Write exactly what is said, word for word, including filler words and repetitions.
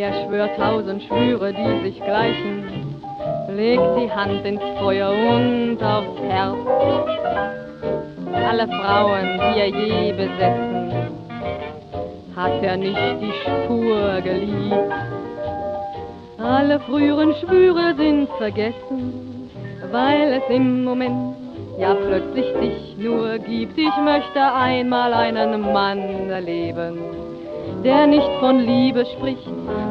Er schwört tausend Schwüre, die sich gleichen, legt die Hand ins Feuer und aufs Herz. Alle Frauen, die er je besessen, hat er nicht die Spur geliebt. Alle früheren Schwüre sind vergessen, weil es im Moment ja plötzlich dich nur gibt. Ich möchte einmal einen Mann erleben, der nicht von Liebe spricht,